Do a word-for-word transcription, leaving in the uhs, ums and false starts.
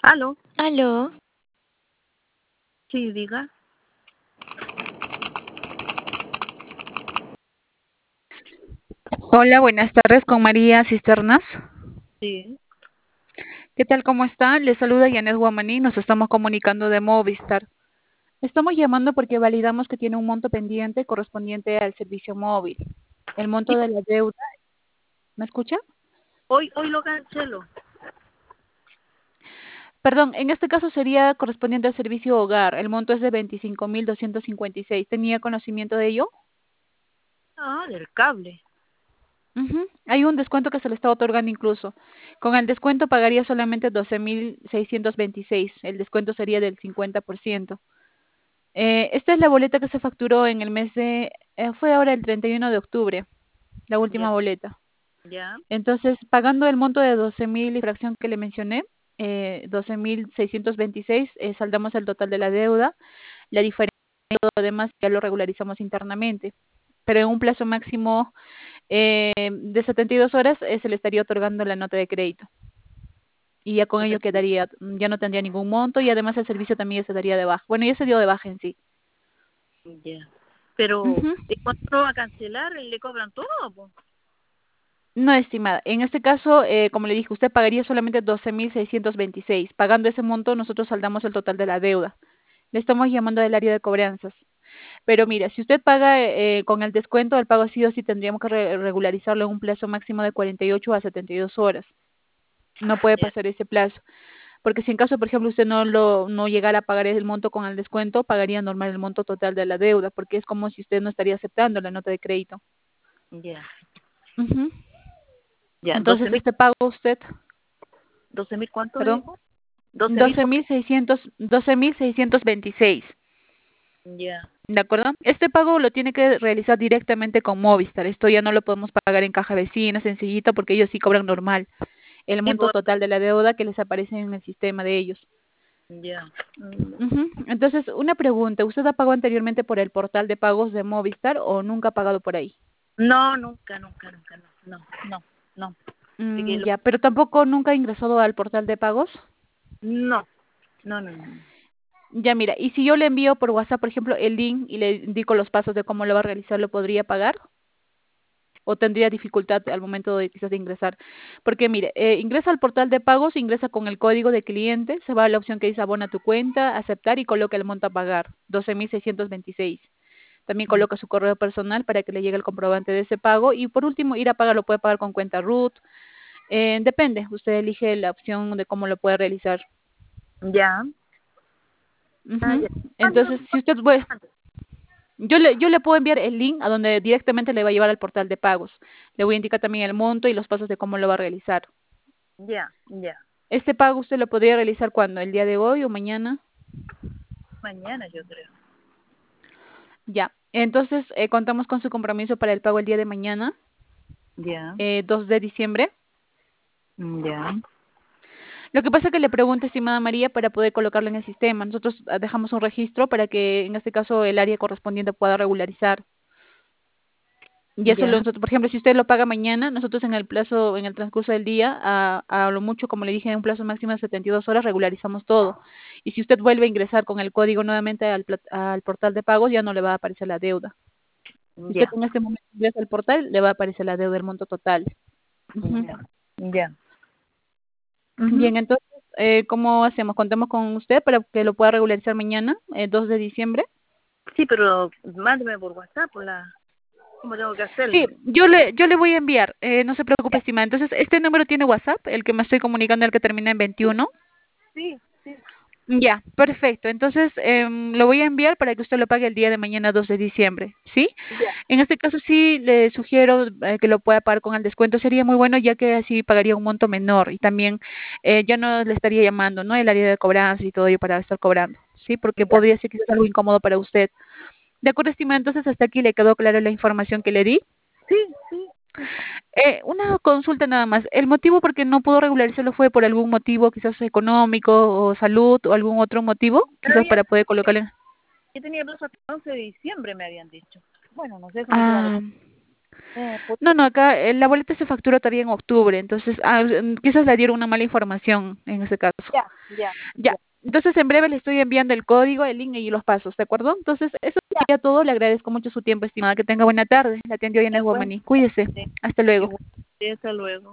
¿Aló? ¿Aló? Sí, diga. Hola, buenas tardes con María Cisternas. Sí. ¿Qué tal? ¿Cómo está? Le saluda Yanet Guamaní. Nos estamos comunicando de Movistar. Estamos llamando porque validamos que tiene un monto pendiente correspondiente al servicio móvil. El monto Sí, de la deuda. ¿Me escucha? hoy, hoy lo cancelo. Perdón, en este caso sería correspondiente al servicio hogar. El monto es de veinticinco mil doscientos cincuenta y seis. ¿Tenía conocimiento de ello? Ah, del cable. Ujú. Hay un descuento que se le está otorgando incluso. Con el descuento pagaría solamente doce mil seiscientos veintiséis. El descuento sería del cincuenta por ciento. Eh, esta es la boleta que se facturó en el mes de, eh, fue ahora el treinta y uno de octubre, la Ya, última boleta. ya, Entonces, pagando el monto de doce mil y fracción que le mencioné, eh, doce mil seiscientos veintiséis, eh, saldamos el total de la deuda. La diferencia y todo lo demás ya lo regularizamos internamente. Pero en un plazo máximo eh, de setenta y dos horas eh, se le estaría otorgando la nota de crédito. Y ya con ello quedaría, ya no tendría ningún monto y además el servicio también ya se daría de baja. Bueno, ya se dio de baja en sí. ya. Pero, Ujú. ¿y cuando lo va a cancelar? ¿Le cobran todo, po? No, estimada. En este caso, eh, como le dije, usted pagaría solamente doce mil seiscientos veintiséis. Pagando ese monto, nosotros saldamos el total de la deuda. Le estamos llamando del área de cobranzas. Pero mira, si usted paga eh, con el descuento, el pago sí o sí tendríamos que re- regularizarlo en un plazo máximo de cuarenta y ocho a setenta y dos horas. No puede Ya, pasar ese plazo. Porque si en caso, por ejemplo, usted no lo no llegara a pagar el monto con el descuento, pagaría normal el monto total de la deuda, porque es como si usted no estaría aceptando la nota de crédito. ya, Ujú. ya. ¿Doce Entonces, mil? este pago usted, ¿Doce mil cuánto me perdón. dijo? ¿Doce mil? doce mil seiscientos, doce mil seiscientos veintiséis, Ya, ¿de acuerdo? Este pago lo tiene que realizar directamente con Movistar. Esto ya no lo podemos pagar en caja vecina, sencillito, porque ellos sí cobran normal el sí, monto pues, total de la deuda que les aparece en el sistema de ellos. ya. Mm, Ujú. Entonces, una pregunta, ¿usted ha pagado anteriormente por el portal de pagos de Movistar o nunca ha pagado por ahí? No, nunca, nunca, nunca, no, no, no, no. Así que Mm, lo- ya, pero tampoco nunca ha ingresado al portal de pagos. no, no, no, no. Ya, mira, y si yo le envío por WhatsApp, por ejemplo, el link y le indico los pasos de cómo lo va a realizar, ¿lo podría pagar? ¿O tendría dificultad al momento de quizás de ingresar? Porque mire, eh, ingresa al portal de pagos, ingresa con el código de cliente, se va a la opción que dice abona tu cuenta, aceptar y coloca el monto a pagar, doce mil seiscientos veintiséis. También Mm, coloca su correo personal para que le llegue el comprobante de ese pago y por último ir a pagar, lo puede pagar con cuenta root. Eh, depende, usted elige la opción de cómo lo puede realizar. ya, ah, Ujú. ya. Entonces, si usted puede, yo le, yo le puedo enviar el link a donde directamente le va a llevar al portal de pagos. Le voy a indicar también el monto y los pasos de cómo lo va a realizar. Ya, ya. Este pago usted lo podría realizar cuando, el día de hoy o mañana. Mañana yo creo. Ya. Entonces, eh, contamos con su compromiso para el pago el día de mañana, Ya, eh, dos de diciembre. ya, Lo que pasa es que le pregunto, estimada María, para poder colocarlo en el sistema. Nosotros ah, dejamos un registro para que en este caso el área correspondiente pueda regularizar. Y eso lo, ya, nosotros, por ejemplo, si usted lo paga mañana, nosotros en el plazo, en el transcurso del día, a, a lo mucho, como le dije, en un plazo máximo de setenta y dos horas, regularizamos todo. Y si usted vuelve a ingresar con el código nuevamente al, plat- al portal de pagos, ya no le va a aparecer la deuda. Si usted ya, en este momento ingresa al portal, le va a aparecer la deuda, el monto total. Ujú. ya, ya. Ujú. Bien, entonces, eh, ¿cómo hacemos? ¿Contamos con usted para que lo pueda regularizar mañana, eh, dos de diciembre? Sí, pero mándeme por WhatsApp por la... ¿Cómo tengo que hacerlo? Sí, yo le, yo le voy a enviar, eh, no se preocupe, Ya. estimada. Entonces, ¿este número tiene WhatsApp, el que me estoy comunicando, el que termina en veintiuno? Sí, sí. Ya, perfecto. Entonces, em, lo voy a enviar para que usted lo pague el día de mañana, dos de diciembre, ¿sí? Ya, En este caso, sí le sugiero eh, que lo pueda pagar con el descuento. Sería muy bueno, ya que así pagaría un monto menor y también eh, ya no le estaría llamando, ¿no? El área de cobranza y todo ello para estar cobrando, ¿sí? Porque ya. podría ser quizás algo incómodo para usted. De acuerdo, estimada, entonces hasta aquí le quedó clara la información que le di. Sí, sí. Eh, una consulta nada más. ¿El motivo por qué no pudo regularizarlo fue por algún motivo, quizás económico o salud o algún otro motivo? Pero Quizás había, para poder colocarle. yo tenía plazo hasta el once de diciembre, me habían dicho. Bueno, no sé cómo se va a... Ah, Eh, pucha, No, no, acá eh, la boleta se factura todavía en octubre, entonces ah, mm, quizás le dieron una mala información en ese caso. ya, ya, Ya, ya, entonces en breve le estoy enviando el código, el link y los pasos, ¿de acuerdo? Entonces eso ya. sería todo, le agradezco mucho su tiempo, estimada, que tenga buena tarde. La atendió Diana Igual, Guamani. Cuídese, hasta luego. igual, hasta luego.